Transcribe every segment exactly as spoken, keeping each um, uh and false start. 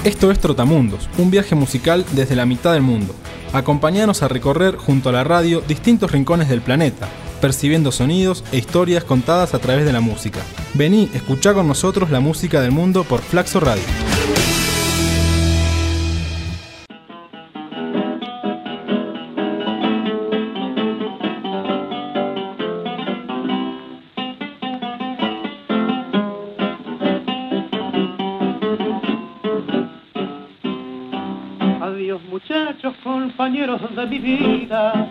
Esto es Trotamundos, un viaje musical desde la mitad del mundo. Acompáñanos a recorrer junto a la radio distintos rincones del planeta, percibiendo sonidos e historias contadas a través de la música. Vení, escuchá con nosotros la música del mundo por Flaxo Radio. Compañeros de mi vida,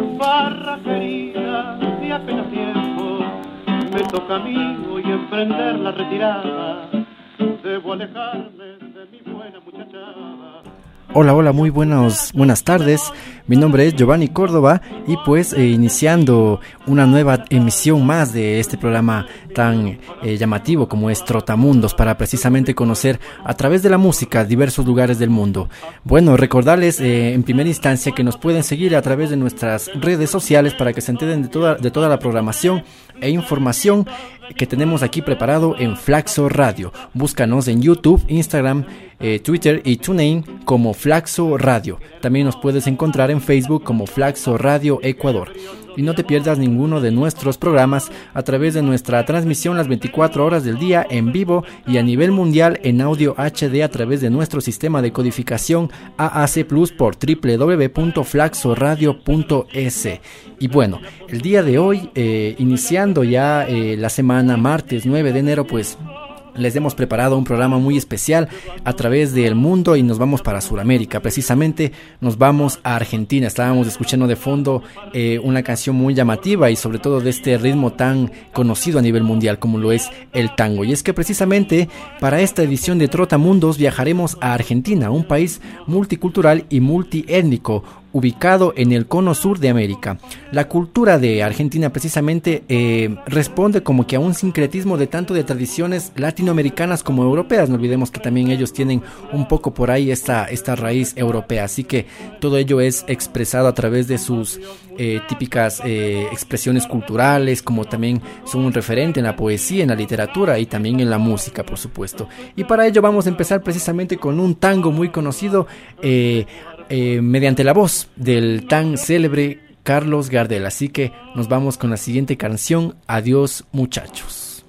barra querida, de apenas tiempo, me toca a mí hoy emprender la retirada, debo alejarme de mi buena muchachada. Hola, hola, muy buenos, buenas tardes. Mi nombre es Giovanni Córdoba y pues eh, iniciando una nueva emisión más de este programa tan eh, llamativo como es Trotamundos, para precisamente conocer a través de la música diversos lugares del mundo. Bueno, recordarles eh, en primera instancia que nos pueden seguir a través de nuestras redes sociales para que se enteren de toda, de toda la programación e información que tenemos aquí preparado en Flaxo Radio. Búscanos en YouTube, Instagram, eh, Twitter y TuneIn como Flaxo Radio. También nos puedes encontrar en Facebook como Flaxo Radio Ecuador. Y no te pierdas ninguno de nuestros programas a través de nuestra transmisión las veinticuatro horas del día en vivo y a nivel mundial en audio H D a través de nuestro sistema de codificación A A C Plus por doble u doble u doble u punto flaxo radio punto es. Y bueno, el día de hoy, eh, iniciando ya eh, la semana, martes nueve de enero, pues les hemos preparado un programa muy especial a través del mundo y nos vamos para Sudamérica. Precisamente nos vamos a Argentina. Estábamos escuchando de fondo eh, una canción muy llamativa y sobre todo de este ritmo tan conocido a nivel mundial como lo es el tango. Y es que precisamente para esta edición de Trotamundos viajaremos a Argentina, un país multicultural y multiétnico, ubicado en el cono sur de América. La cultura de Argentina precisamente eh, responde como que a un sincretismo de tanto de tradiciones latinoamericanas como europeas. No olvidemos que también ellos tienen un poco por ahí esta, esta raíz europea, así que todo ello es expresado a través de sus eh, típicas eh, expresiones culturales, como también son un referente en la poesía, en la literatura y también en la música, por supuesto. Y para ello vamos a empezar precisamente con un tango muy conocido, eh, Eh, mediante la voz del tan célebre Carlos Gardel. Así que nos vamos con la siguiente canción, Adiós Muchachos.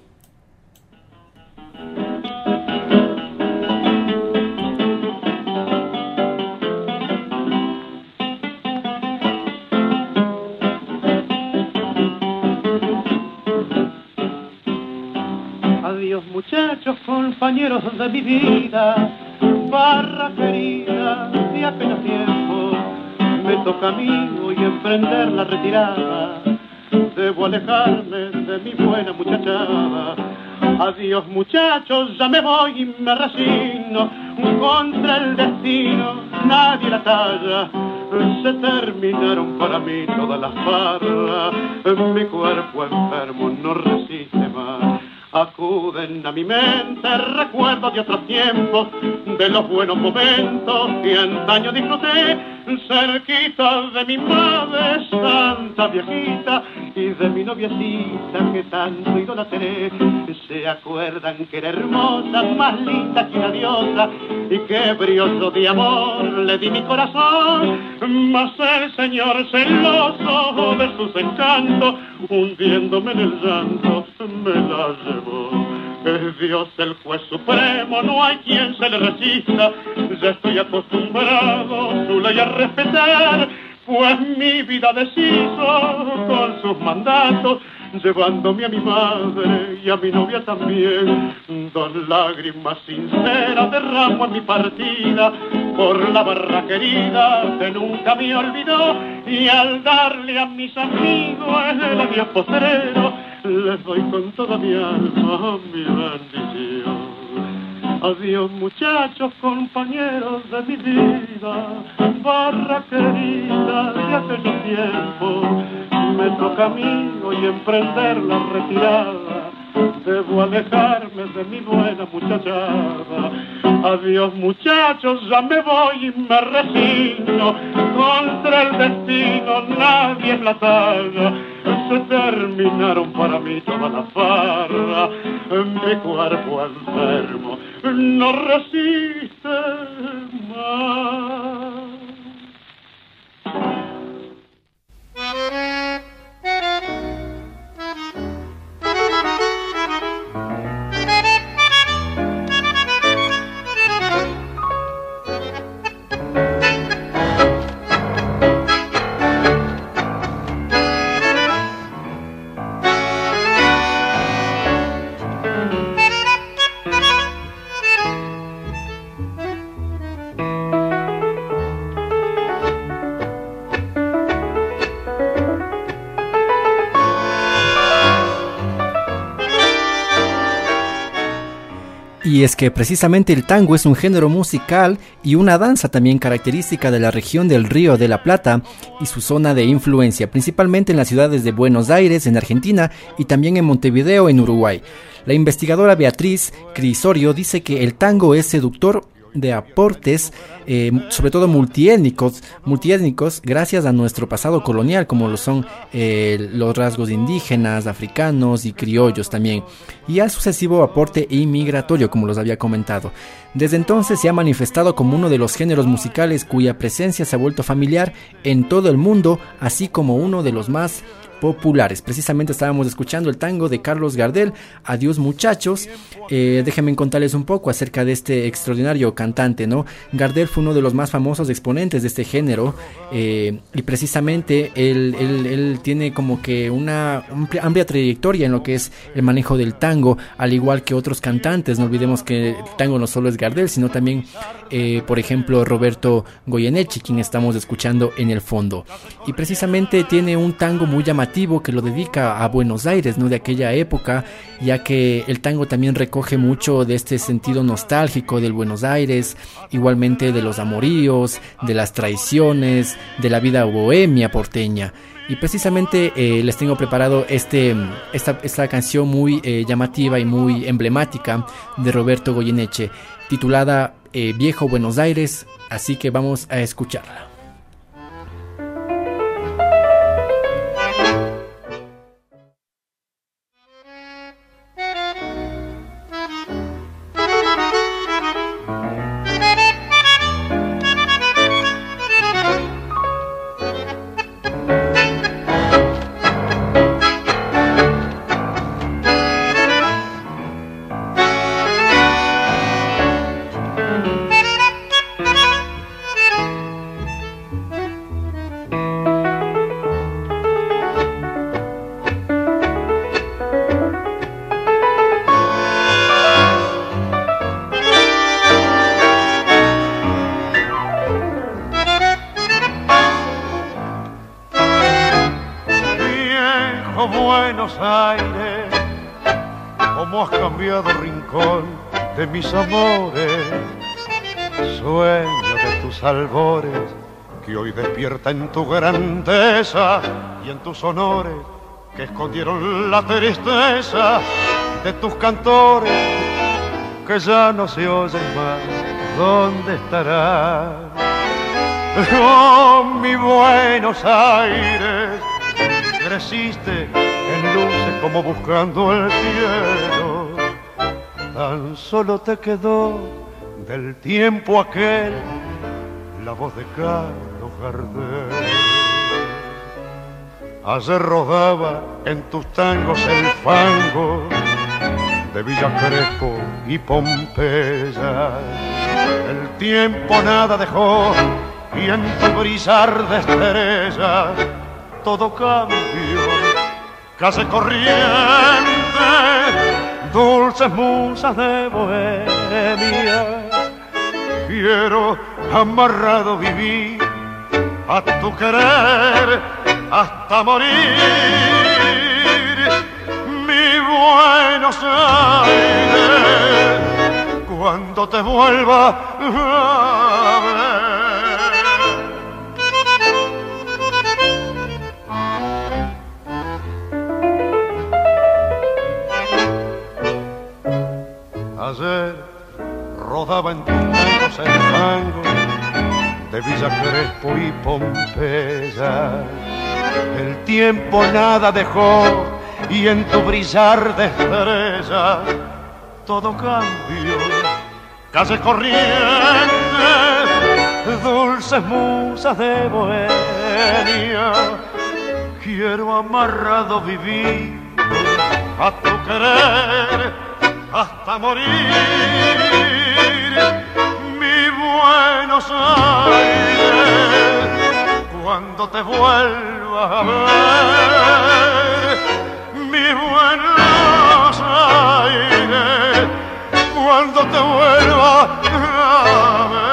Adiós muchachos, compañeros de mi vida, barra querida, de apenas tiempo, me toca a mí hoy emprender la retirada, debo alejarme de mi buena muchachada. Adiós muchachos, ya me voy y me resigno, contra el destino nadie la talla, se terminaron para mí todas las farras, mi cuerpo enfermo no resiste más. Acuden a mi mente recuerdos de otros tiempos, de los buenos momentos que antaño disfruté, cerquita de mi madre santa viejita y de mi noviecita que tanto idolatré. Se acuerdan que era hermosa, más linda que una diosa, y que brioso de amor le di mi corazón, mas el señor celoso de sus encantos, hundiéndome en el llanto, me la llevó. Es Dios el juez supremo, no hay quien se le resista, ya estoy acostumbrado su ley a respetar, pues mi vida deshizo con sus mandatos, llevándome a mi madre y a mi novia también. Dos lágrimas sinceras derramo en mi partida por la barra querida que nunca me olvidó, y al darle a mis amigos el adiós postrero, les doy con toda mi alma mi bendición. Adiós muchachos, compañeros de mi vida, barra querida de aquellos tiempos, me toca a mí hoy emprender la retirada, debo alejarme de mi buena muchachada. Adiós muchachos, ya me voy y me resigno, contra el destino nadie es la talla, se terminaron para mí todas las farras, mi cuerpo enfermo no resiste más. Y es que precisamente el tango es un género musical y una danza también característica de la región del Río de la Plata y su zona de influencia, principalmente en las ciudades de Buenos Aires, en Argentina, y también en Montevideo, en Uruguay. La investigadora Beatriz Crisorio dice que el tango es seductor de aportes, eh, sobre todo multiétnicos, multiétnicos, gracias a nuestro pasado colonial, como lo son eh, los rasgos indígenas, africanos y criollos también, y al sucesivo aporte inmigratorio, como los había comentado. Desde entonces se ha manifestado como uno de los géneros musicales cuya presencia se ha vuelto familiar en todo el mundo, así como uno de los más populares. Precisamente estábamos escuchando el tango de Carlos Gardel, Adiós Muchachos. Eh, déjenme contarles un poco acerca de este extraordinario cantante, ¿no? Gardel fue uno de los más famosos exponentes de este género, eh, y precisamente él, él, él tiene como que una amplia, amplia trayectoria en lo que es el manejo del tango, al igual que otros cantantes. No olvidemos que el tango no solo es Gardel, sino también, eh, por ejemplo, Roberto Goyeneche, quien estamos escuchando en el fondo. Y precisamente tiene un tango muy llamativo que lo dedica a Buenos Aires, ¿no? De aquella época, ya que el tango también recoge mucho de este sentido nostálgico del Buenos Aires, igualmente de los amoríos, de las traiciones, de la vida bohemia porteña. Y precisamente eh, les tengo preparado este, esta, esta canción muy eh, llamativa y muy emblemática de Roberto Goyeneche, titulada eh, Viejo Buenos Aires, así que vamos a escucharla. Buenos Aires, cómo has cambiado rincón de mis amores, sueño de tus albores que hoy despierta en tu grandeza y en tus honores que escondieron la tristeza de tus cantores que ya no se oyen más. ¿Dónde estarán? Oh, mi Buenos Aires, creciste en luces como buscando el cielo, tan solo te quedó del tiempo aquel la voz de Carlos Gardel. Ayer rodaba en tus tangos el fango de Villa Crespo y Pompeya. El tiempo nada dejó y en tu brillar de estrellas todo cambió, calle corriente, dulces musas de bohemia. Quiero amarrado vivir a tu querer hasta morir, mi Buenos Aires, cuando te vuelva a ver. Ayer rodaba en tus tangos el tango de Villa Crespo y Pompeya. El tiempo nada dejó y en tu brillar de estrella todo cambió. calles corrientes, dulces musas de bohemia. Quiero amarrado vivir a tu querer hasta morir. Mi Buenos Aires, cuando te vuelva a ver. Mi Buenos Aires, cuando te vuelva a ver.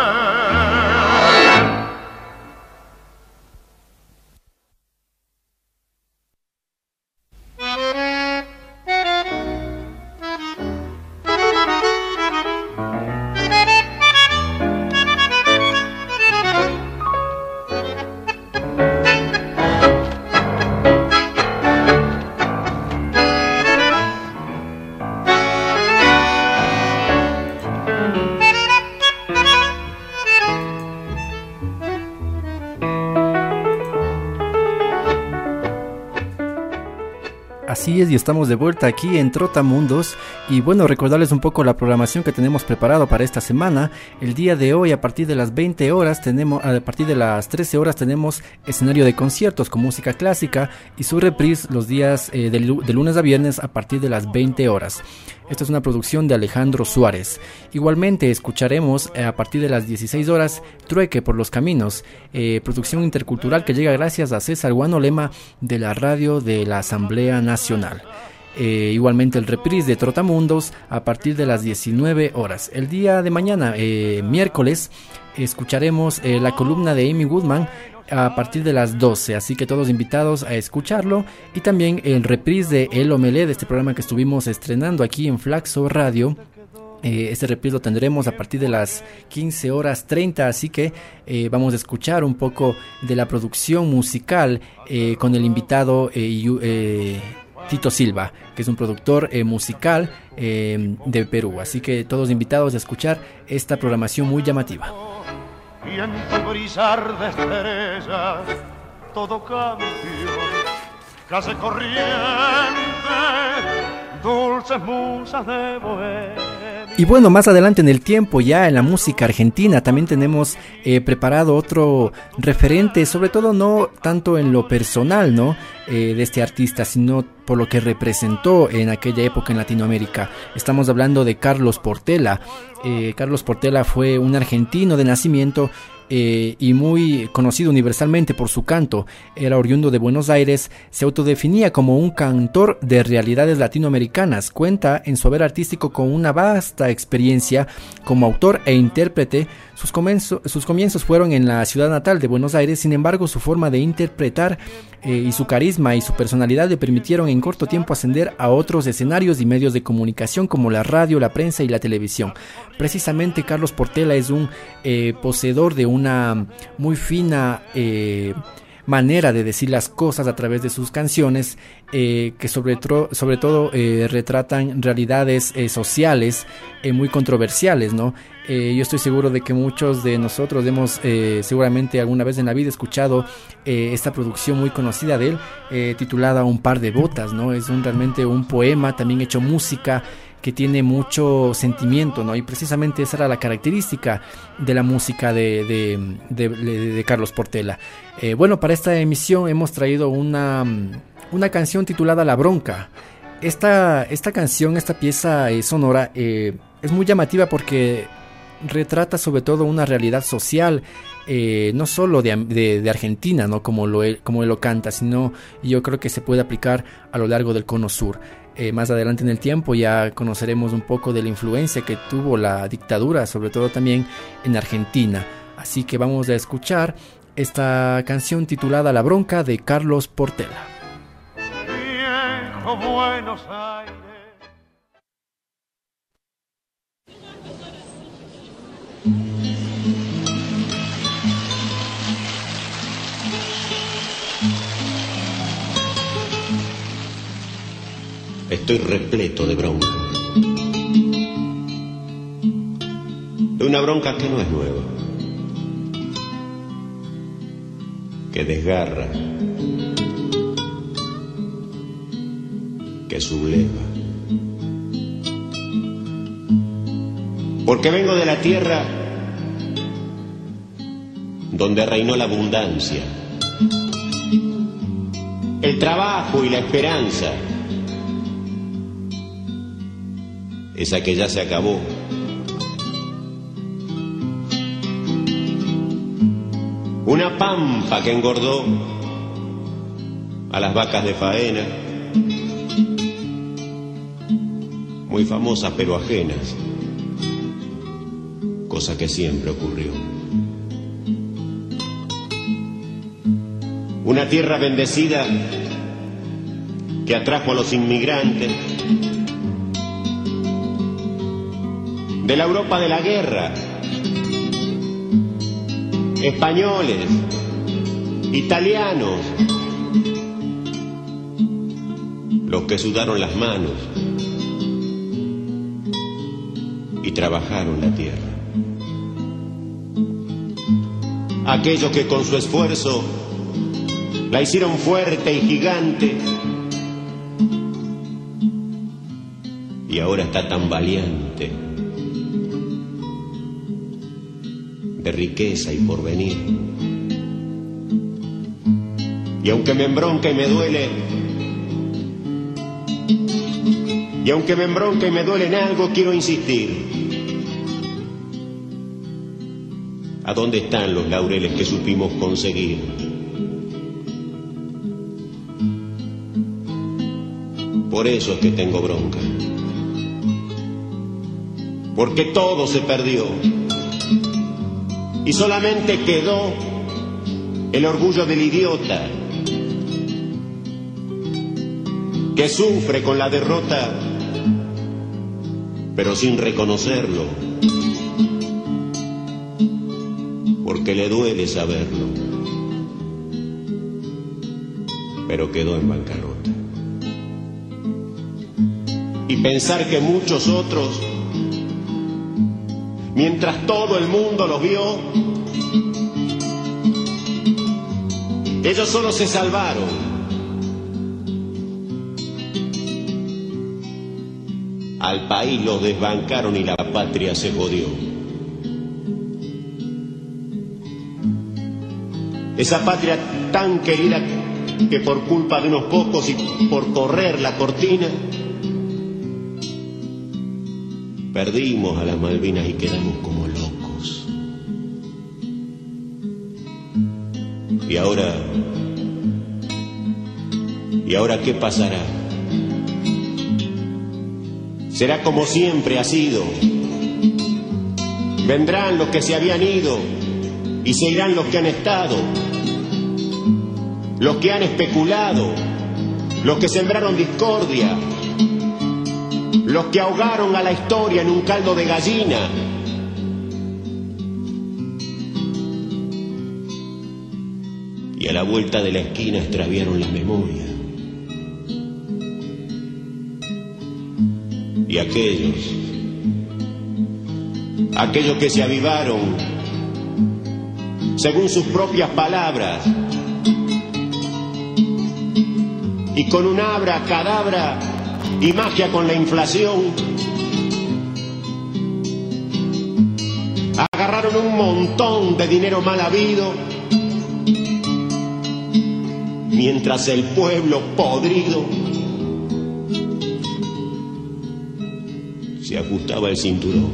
Así es, y estamos de vuelta aquí en Trotamundos. Y bueno, recordarles un poco la programación que tenemos preparado para esta semana. El día de hoy, a partir de las veinte horas, tenemos, a partir de las trece horas, tenemos escenario de conciertos con música clásica y su reprise los días eh, de, de lunes a viernes a partir de las veinte horas. Esta es una producción de Alejandro Suárez. Igualmente escucharemos eh, a partir de las dieciséis horas Trueque por los Caminos, eh, producción intercultural que llega gracias a César Guanolema de la radio de la Asamblea Nacional. Eh, igualmente el reprise de Trotamundos a partir de las diecinueve horas. El día de mañana, eh, miércoles, escucharemos eh, la columna de Amy Goodman a partir de las doce, así que todos invitados a escucharlo. Y también el reprise de El Omelé, de este programa que estuvimos estrenando aquí en Flaxo Radio. Eh, este reprise lo tendremos a partir de las quince horas treinta, así que eh, vamos a escuchar un poco de la producción musical eh, con el invitado eh, eh, Tito Silva, que es un productor eh, musical eh, de Perú. Así que todos invitados a escuchar esta programación muy llamativa. Y en tu brillar de estrellas todo cambio, calle corriente, dulces musas de bohemia. Y bueno, más adelante en el tiempo, ya en la música argentina, también tenemos eh, preparado otro referente, sobre todo no tanto en lo personal, ¿no? Eh, de este artista, sino por lo que representó en aquella época en Latinoamérica. Estamos hablando de Carlos Portela. Eh, Carlos Portela fue un argentino de nacimiento eh, y muy conocido universalmente por su canto. Era oriundo de Buenos Aires, se autodefinía como un cantor de realidades latinoamericanas. Cuenta en su haber artístico con una vasta experiencia como autor e intérprete. Sus comienzos, sus comienzos fueron en la ciudad natal de Buenos Aires, sin embargo su forma de interpretar eh, y su carisma y su personalidad le permitieron en corto tiempo ascender a otros escenarios y medios de comunicación como la radio, la prensa y la televisión. Precisamente Carlos Portela es un eh, poseedor de una muy fina eh, manera de decir las cosas a través de sus canciones, eh, que sobre, tro- sobre todo eh, retratan realidades eh, sociales eh, muy controversiales, ¿no? Eh, yo estoy seguro de que muchos de nosotros hemos eh, seguramente alguna vez en la vida escuchado eh, esta producción muy conocida de él, eh, titulada Un par de botas, ¿no? Es un, realmente un poema, también hecho música, que tiene mucho sentimiento, ¿no? Y precisamente esa era la característica de la música de, de, de, de, de Carlos Portela. Eh, bueno, para esta emisión hemos traído una, una canción titulada La Bronca. Esta, esta canción, esta pieza eh, sonora eh, es muy llamativa porque retrata sobre todo una realidad social, eh, no solo de, de, de Argentina, ¿no? Como, lo, como él lo canta, sino yo creo que se puede aplicar a lo largo del Cono Sur. Eh, más adelante en el tiempo ya conoceremos un poco de la influencia que tuvo la dictadura, sobre todo también en Argentina. Así que vamos a escuchar esta canción titulada La Bronca de Carlos Portela. Viejo Buenos Aires. Estoy repleto de bronca. De una bronca que no es nueva, que desgarra, que subleva. Porque vengo de la tierra donde reinó la abundancia, el trabajo y la esperanza, esa que ya se acabó. Una pampa que engordó a las vacas de faena, muy famosas pero ajenas, cosa que siempre ocurrió. Una tierra bendecida que atrajo a los inmigrantes de la Europa de la guerra, españoles, italianos, los que sudaron las manos y trabajaron la tierra. Aquellos que con su esfuerzo la hicieron fuerte y gigante, y ahora está tan valiente, de riqueza y porvenir. Y aunque me embronca y me duele, y aunque me embronca y me duele en algo, quiero insistir. ¿A dónde están los laureles que supimos conseguir? Por eso es que tengo bronca, porque todo se perdió y solamente quedó el orgullo del idiota que sufre con la derrota pero sin reconocerlo, porque le duele saberlo, pero quedó en bancarrota. Y pensar que muchos otros, mientras todo el mundo los vio, ellos solo se salvaron. Al país los desbancaron y la patria se jodió. Esa patria tan querida que por culpa de unos pocos y por correr la cortina, perdimos a las Malvinas y quedamos como locos. Y ahora, ¿y ahora qué pasará? Será como siempre ha sido. Vendrán los que se habían ido y se irán los que han estado, los que han especulado, los que sembraron discordia, los que ahogaron a la historia en un caldo de gallina. Y a la vuelta de la esquina extraviaron la memoria. Y aquellos, aquellos que se avivaron, según sus propias palabras, y con un abracadabra y magia con la inflación, agarraron un montón de dinero mal habido, mientras el pueblo podrido se ajustaba el cinturón.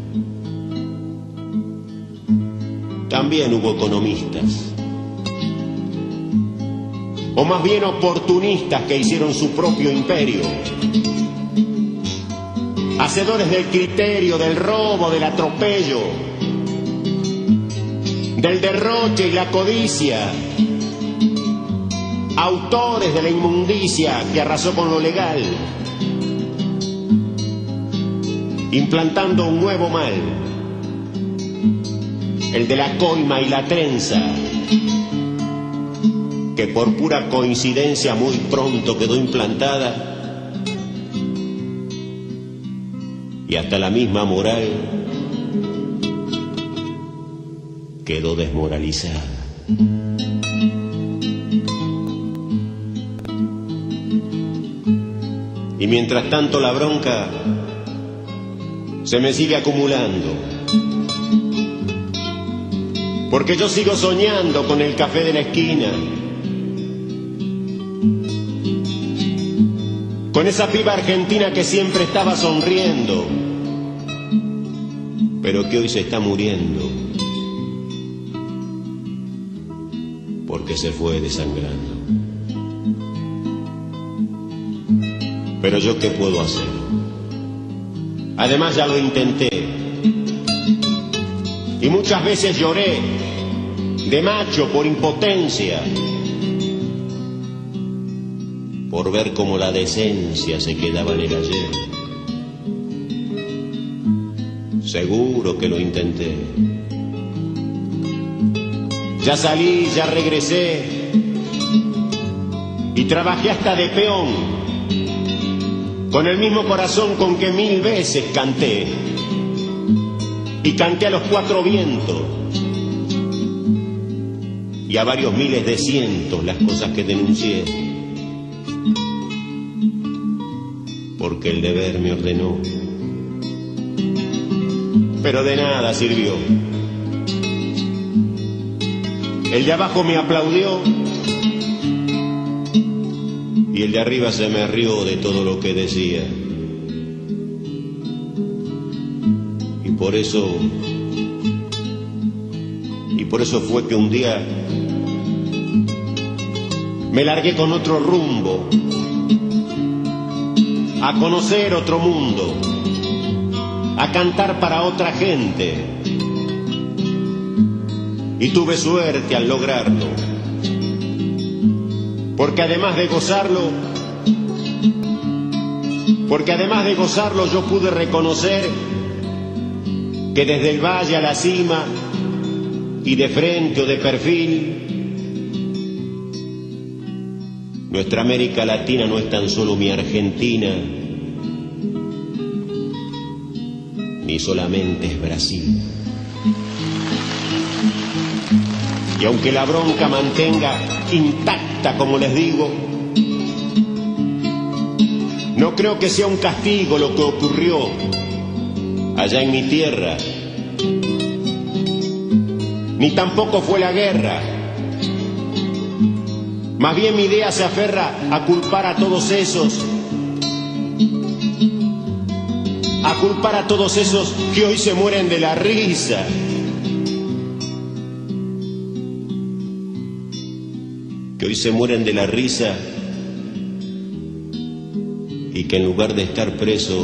También hubo economistas, o más bien oportunistas, que hicieron su propio imperio, hacedores del criterio, del robo, del atropello, del derroche y la codicia, autores de la inmundicia que arrasó con lo legal, implantando un nuevo mal, el de la coima y la trenza, que por pura coincidencia muy pronto quedó implantada, y hasta la misma moral quedó desmoralizada. Y mientras tanto la bronca se me sigue acumulando. Porque yo sigo soñando con el café de la esquina, con esa piba argentina que siempre estaba sonriendo, pero que hoy se está muriendo, porque se fue desangrando. Pero yo qué puedo hacer, además ya lo intenté, y muchas veces lloré de macho por impotencia, por ver cómo la decencia se quedaba en el ayer. Seguro que lo intenté. Ya salí, ya regresé y trabajé hasta de peón, con el mismo corazón con que mil veces canté, y canté a los cuatro vientos y a varios miles de cientos las cosas que denuncié, porque el deber me ordenó. Pero de nada sirvió. El de abajo me aplaudió y el de arriba se me rió de todo lo que decía. Y por eso, y por eso fue que un día me largué con otro rumbo, a conocer otro mundo, a cantar para otra gente. Y tuve suerte al lograrlo, porque además de gozarlo, porque además de gozarlo yo pude reconocer que desde el valle a la cima y de frente o de perfil, nuestra América Latina no es tan solo mi Argentina, ni solamente es Brasil. Y aunque la bronca mantenga intacta, como les digo, no creo que sea un castigo lo que ocurrió allá en mi tierra, ni tampoco fue la guerra. Más bien mi idea se aferra a culpar a todos esos, a culpar a todos esos que hoy se mueren de la risa. Que hoy se mueren de la risa y que en lugar de estar presos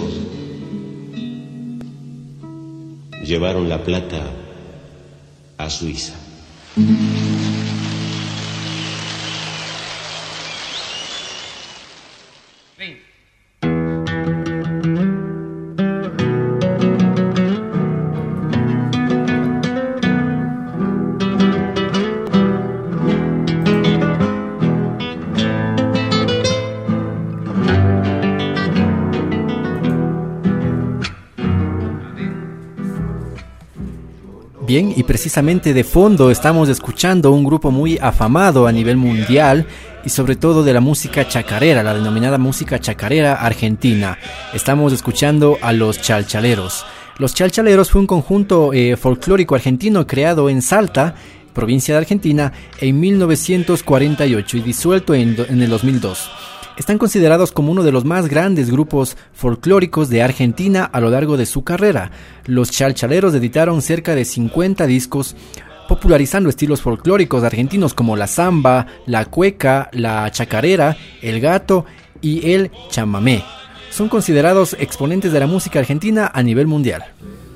llevaron la plata a Suiza. Bien, y precisamente de fondo estamos escuchando un grupo muy afamado a nivel mundial y sobre todo de la música chacarera, la denominada música chacarera argentina. Estamos escuchando a los Chalchaleros. Los Chalchaleros fue un conjunto eh, folclórico argentino creado en Salta, provincia de Argentina, en mil novecientos cuarenta y ocho y disuelto en, en el dos mil dos. Están considerados como uno de los más grandes grupos folclóricos de Argentina a lo largo de su carrera. Los Chalchaleros editaron cerca de cincuenta discos, popularizando estilos folclóricos argentinos como la samba, la cueca, la chacarera, el gato y el chamamé. Son considerados exponentes de la música argentina a nivel mundial.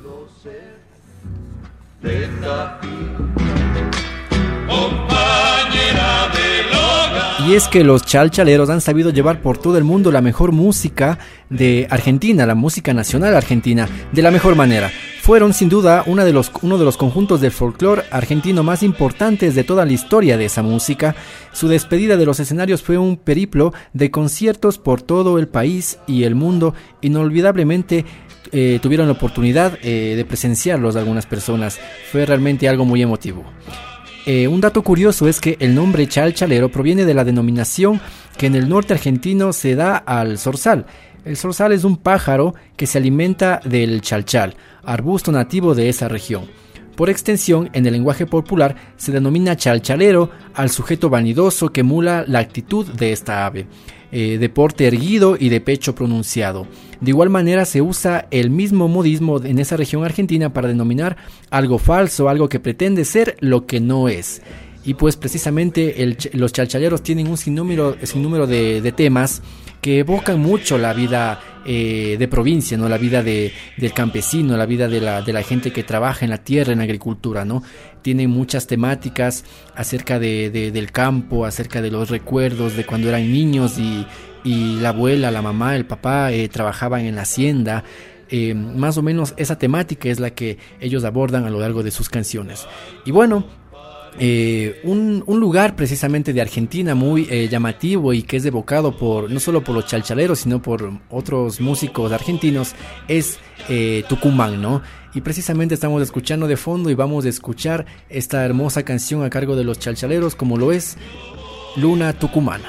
Y es que los Chalchaleros han sabido llevar por todo el mundo la mejor música de Argentina, la música nacional argentina, de la mejor manera. Fueron sin duda uno de los, uno de los conjuntos de folclore argentino más importantes de toda la historia de esa música. Su despedida de los escenarios fue un periplo de conciertos por todo el país y el mundo. Inolvidablemente eh, tuvieron la oportunidad eh, de presenciarlos algunas personas. Fue realmente algo muy emotivo. Eh, un dato curioso es que el nombre chalchalero proviene de la denominación que en el norte argentino se da al zorzal. El zorzal es un pájaro que se alimenta del chalchal, arbusto nativo de esa región. Por extensión, en el lenguaje popular se denomina chalchalero al sujeto vanidoso que emula la actitud de esta ave, eh, de porte erguido y de pecho pronunciado. De igual manera se usa el mismo modismo en esa región argentina para denominar algo falso, algo que pretende ser lo que no es. Y pues precisamente el, los chalchaleros tienen un sinnúmero, sinnúmero de, de temas que evocan mucho la vida eh, de provincia, ¿no? La vida de, del campesino, la vida de la, de la gente que trabaja en la tierra, en la agricultura, ¿no? Tienen muchas temáticas acerca de, de, del campo, acerca de los recuerdos de cuando eran niños y, y la abuela, la mamá, el papá eh, trabajaban en la hacienda. Eh, más o menos esa temática es la que ellos abordan a lo largo de sus canciones. Y bueno, Eh, un, un lugar precisamente de Argentina muy eh, llamativo y que es evocado por no solo por los chalchaleros sino por otros músicos argentinos es eh, Tucumán, ¿no? Y precisamente estamos escuchando de fondo y vamos a escuchar esta hermosa canción a cargo de los chalchaleros, como lo es Luna Tucumana.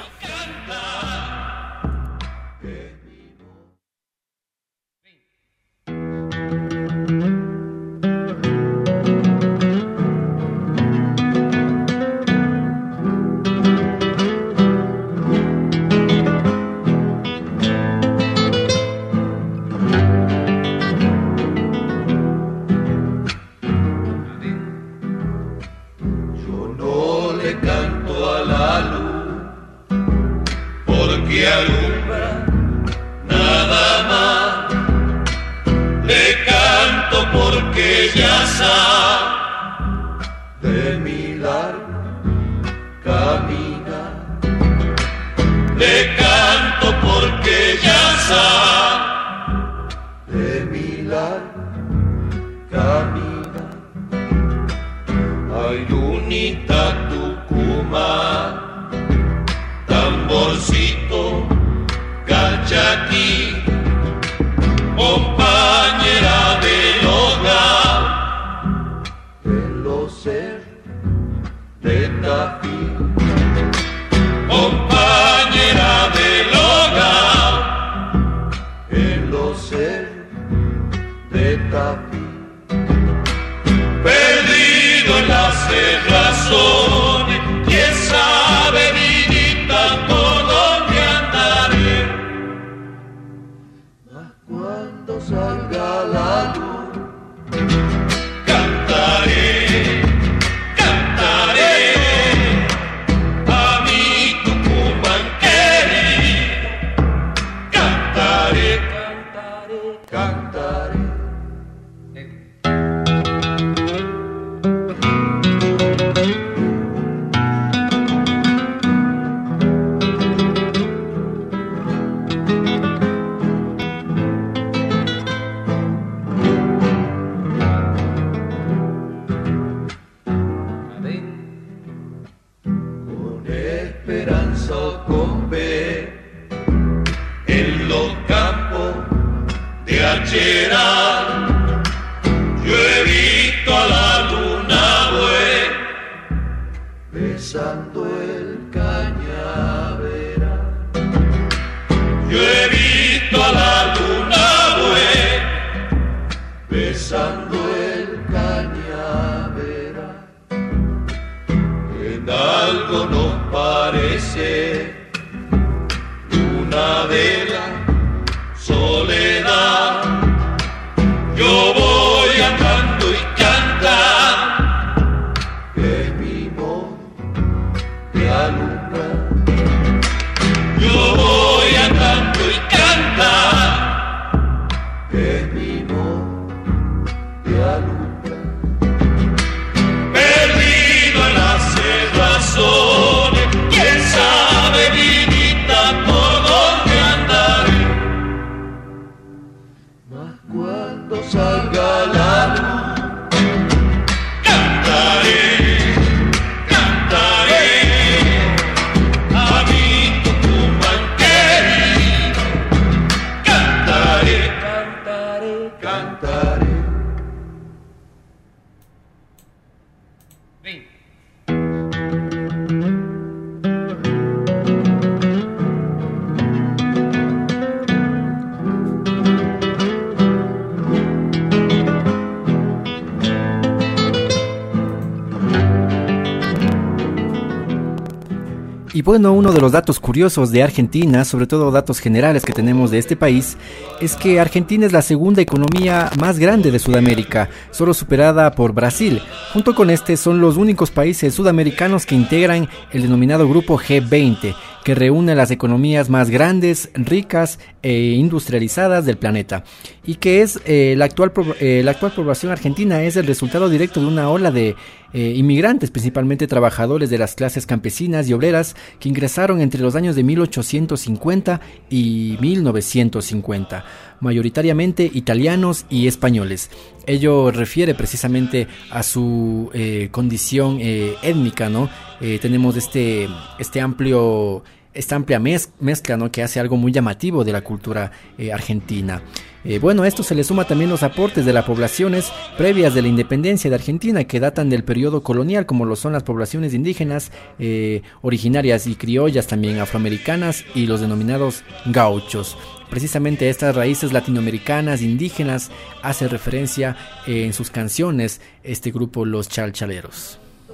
Y bueno, uno de los datos curiosos de Argentina, sobre todo datos generales que tenemos de este país, es que Argentina es la segunda economía más grande de Sudamérica, solo superada por Brasil. Junto con este son los únicos países sudamericanos que integran el denominado Grupo G veinte, que reúne las economías más grandes, ricas e industrializadas del planeta, y que es eh, la, actual, eh, la actual población argentina es el resultado directo de una ola de eh, inmigrantes, principalmente trabajadores de las clases campesinas y obreras que ingresaron entre los años de mil ochocientos cincuenta y mil novecientos cincuenta, mayoritariamente italianos y españoles. Ello refiere precisamente a su eh, condición eh, étnica, ¿no? Eh, tenemos este, este amplio, esta amplia mez, mezcla, ¿no? Que hace algo muy llamativo de la cultura eh, argentina. Eh, bueno, a esto se le suma también los aportes de las poblaciones previas de la independencia de Argentina, que datan del periodo colonial, como lo son las poblaciones indígenas, eh, originarias y criollas, también afroamericanas, y los denominados gauchos. Precisamente a estas raíces latinoamericanas, indígenas, hace referencia eh, en sus canciones este grupo, los Chalchaleros.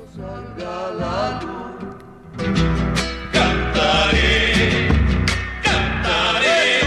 Cantaré, cantaré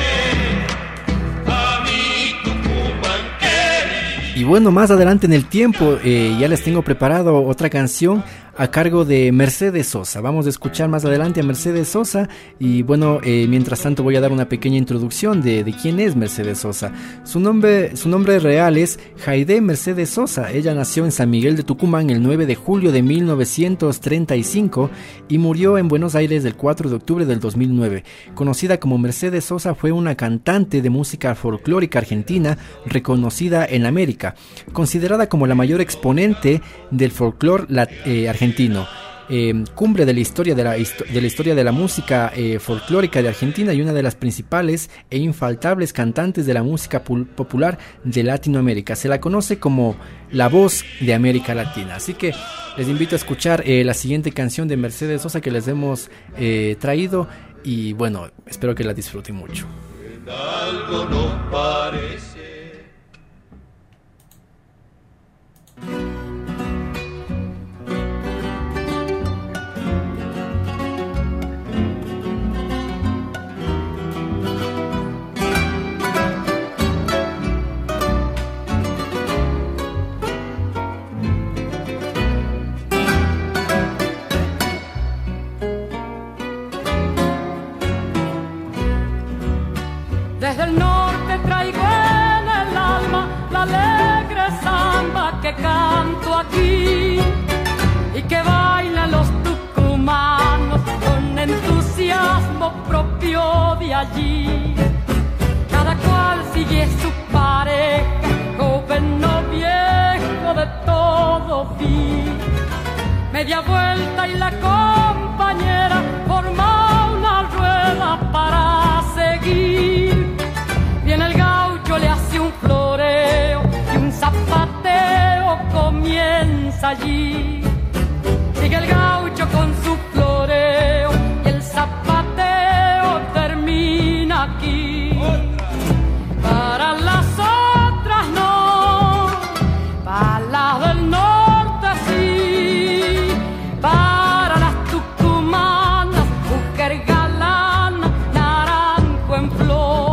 a mi Tucumán querido. Y bueno, más adelante en el tiempo eh, ya les tengo preparado otra canción a cargo de Mercedes Sosa. Vamos a escuchar más adelante a Mercedes Sosa y bueno, eh, mientras tanto voy a dar una pequeña introducción de, de quién es Mercedes Sosa. Su nombre, su nombre real es Jaide Mercedes Sosa. Ella nació en San Miguel de Tucumán el nueve de julio de mil novecientos treinta y cinco y murió en Buenos Aires el cuatro de octubre del dos mil nueve. Conocida como Mercedes Sosa, fue una cantante de música folclórica argentina reconocida en América, considerada como la mayor exponente del folclore eh, argentino. Eh, cumbre de la historia de la, de la historia de la música eh, folclórica de Argentina y una de las principales e infaltables cantantes de la música popular de Latinoamérica. Se la conoce como la voz de América Latina. Así que les invito a escuchar eh, la siguiente canción de Mercedes Sosa que les hemos eh, traído y bueno, espero que la disfruten mucho. Algo nos parece. Desde el norte traigo en el alma la alegre samba que canto aquí y que bailan los tucumanos con entusiasmo propio de allí. Cada cual sigue su pareja, joven o viejo, de todo fin. Media vuelta y la compañera forma una rueda para seguir. Viene el gaucho, le hace un floreo y un zapateo comienza allí. Sigue el gaucho con su floreo y el zapateo termina aquí. Para las otras no, para las del norte sí, para las tucumanas, mujer galana, naranjo en flor.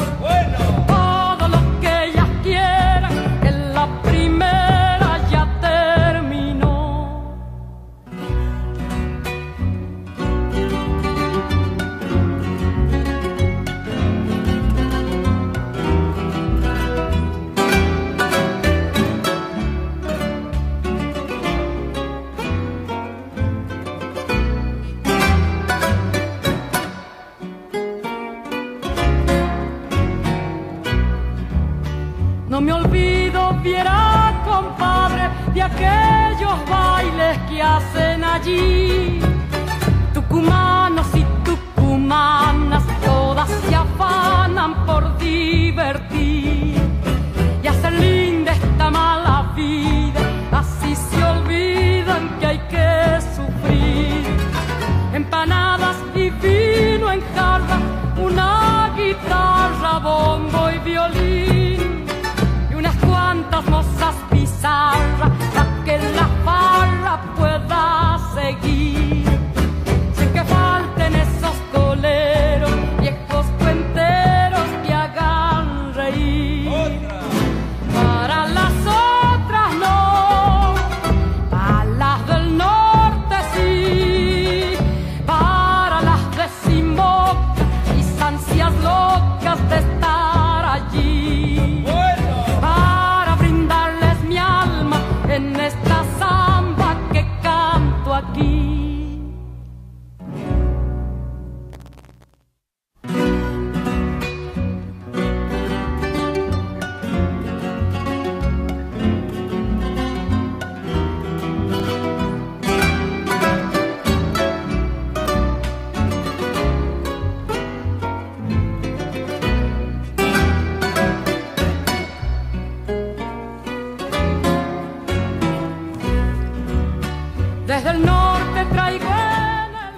No me olvido, viera, compadre, de aquellos bailes que hacen allí. Tucumanos y tucumanas, todas se afanan por divertir y hacer linda esta mala vida. Así se olvidan que hay que sufrir. Empanadas y vino en jarra, una guitarra, bombo y violín, cuantas mozas pizarra para que la farra pueda seguir sin que falte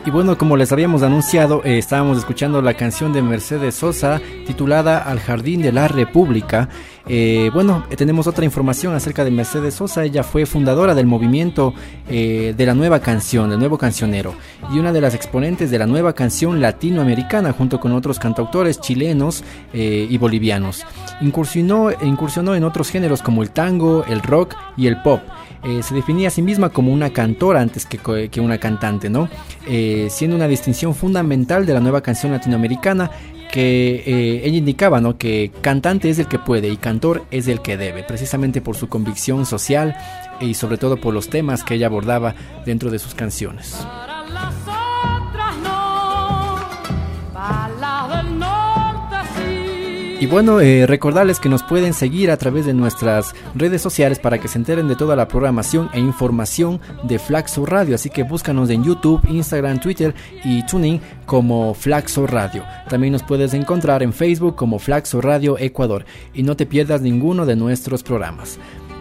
Y bueno, como les habíamos anunciado, eh, estábamos escuchando la canción de Mercedes Sosa titulada Al Jardín de la República. Eh, bueno, eh, tenemos otra información acerca de Mercedes Sosa. Ella fue fundadora del movimiento eh, de la nueva canción, del nuevo cancionero, y una de las exponentes de la nueva canción latinoamericana junto con otros cantautores chilenos eh, y bolivianos. Incursionó, incursionó en otros géneros como el tango, el rock y el pop. Eh, se definía a sí misma como una cantora antes que, que una cantante, ¿no? Eh, siendo una distinción fundamental de la nueva canción latinoamericana que eh, ella indicaba, ¿no? Que cantante es el que puede y cantor es el que debe, precisamente por su convicción social y sobre todo por los temas que ella abordaba dentro de sus canciones. Para las otras no, para las del norte sí. Y bueno, eh, recordarles que nos pueden seguir a través de nuestras redes sociales para que se enteren de toda la programación e información de Flaxo Radio. Así que búscanos en YouTube, Instagram, Twitter y TuneIn como Flaxo Radio. También nos puedes encontrar en Facebook como Flaxo Radio Ecuador. Y no te pierdas ninguno de nuestros programas.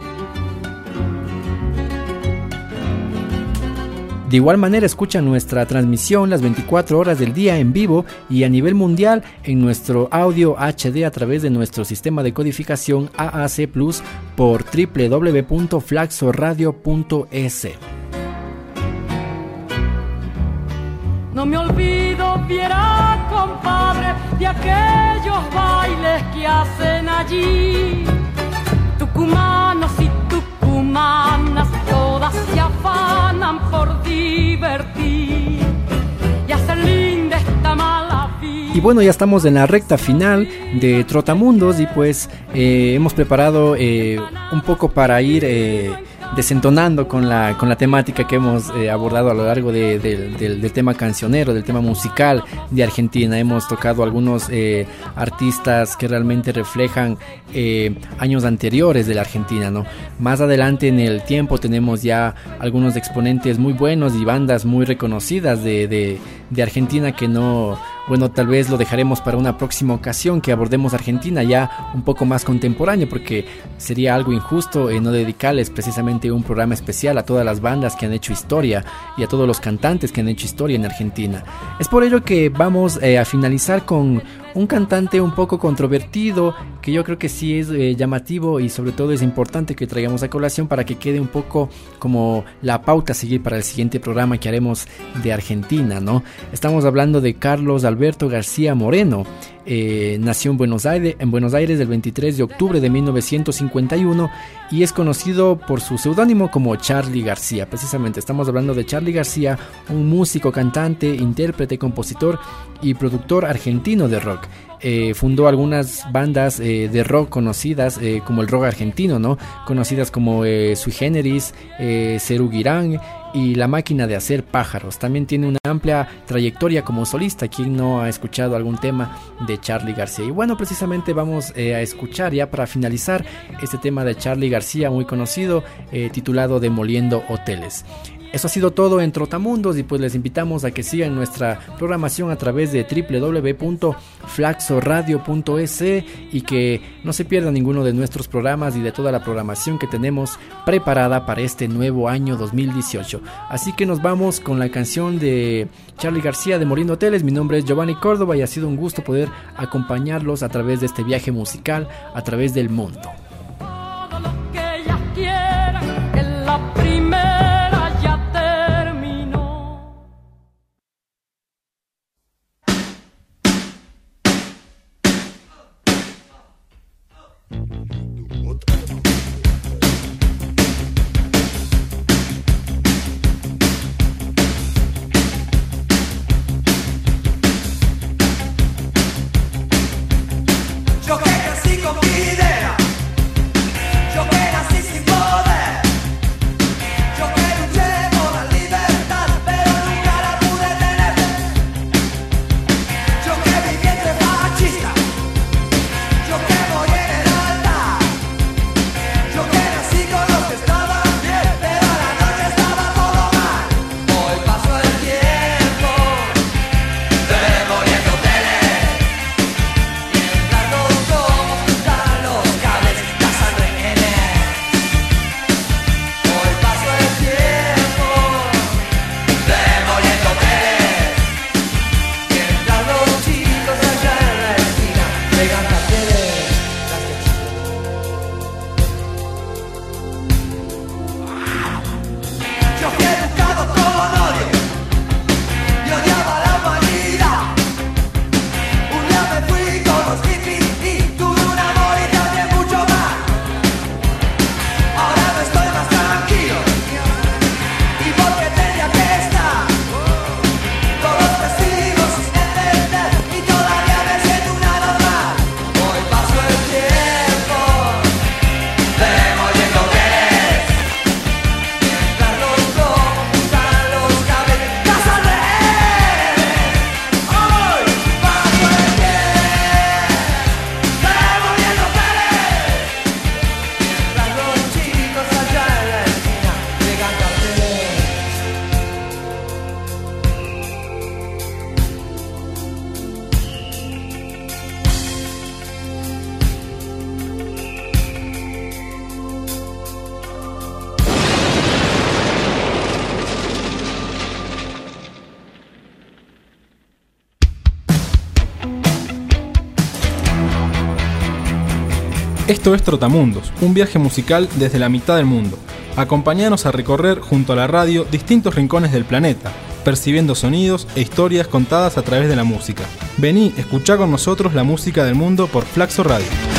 De igual manera, escucha nuestra transmisión las veinticuatro horas del día en vivo y a nivel mundial en nuestro audio H D a través de nuestro sistema de codificación A A C Plus por doble u doble u doble u punto flaxo radio punto es. No me olvido, viera, compadre, de aquellos bailes que hacen allí. Tucumanos y tucumanas, todas se afanan por divertir y hacer linda esta mala vida. Y bueno, ya estamos en la recta final de Trotamundos y pues eh, hemos preparado eh, un poco para ir eh, desentonando con la, con la temática que hemos eh, abordado a lo largo de, de, de, del tema cancionero, del tema musical de Argentina. Hemos tocado algunos eh, artistas que realmente reflejan eh, años anteriores de la Argentina, ¿no? Más adelante en el tiempo tenemos ya algunos exponentes muy buenos y bandas muy reconocidas de, de, de Argentina que no... Bueno, tal vez lo dejaremos para una próxima ocasión que abordemos Argentina ya un poco más contemporáneo, porque sería algo injusto eh, no dedicarles precisamente un programa especial a todas las bandas que han hecho historia y a todos los cantantes que han hecho historia en Argentina. Es por ello que vamos eh, a finalizar con un cantante un poco controvertido, que yo creo que sí es eh, llamativo y sobre todo es importante que traigamos a colación para que quede un poco como la pauta a seguir para el siguiente programa que haremos de Argentina, ¿no? Estamos hablando de Carlos Alberto García Moreno. Eh, nació en Buenos Aires, en Buenos Aires el veintitrés de octubre de mil novecientos cincuenta y uno y es conocido por su seudónimo como Charly García. Precisamente estamos hablando de Charly García, un músico, cantante, intérprete, compositor y productor argentino de rock. Eh, fundó algunas bandas eh, de rock conocidas eh, como el rock argentino, ¿no? Conocidas como eh, Sui Generis, eh, Serú Girán y La Máquina de Hacer Pájaros. También tiene una amplia trayectoria como solista. ¿Quién no ha escuchado algún tema de Charly García? Y bueno, precisamente vamos eh, a escuchar ya para finalizar este tema de Charly García muy conocido, eh, titulado Demoliendo Hoteles. Eso ha sido todo en Trotamundos y pues les invitamos a que sigan nuestra programación a través de doble u doble u doble u punto flaxo radio punto es y que no se pierdan ninguno de nuestros programas y de toda la programación que tenemos preparada para este nuevo año dos mil dieciocho. Así que nos vamos con la canción de Charly García, Demoliendo Hoteles. Mi nombre es Giovanni Córdoba y ha sido un gusto poder acompañarlos a través de este viaje musical a través del mundo. Todo lo que ellas quieran, en la primera ya terminó. Yo que nací con mi idea, yo que nací sin poder, yo que luché por la libertad, pero nunca la pude tener. Yo que viví entre fascistas, yo que morí en el altar, Esto es Trotamundos, un viaje musical desde la mitad del mundo. Acompáñanos a recorrer junto a la radio distintos rincones del planeta, percibiendo sonidos e historias contadas a través de la música. Vení, escuchá con nosotros la música del mundo por Flaxo Radio.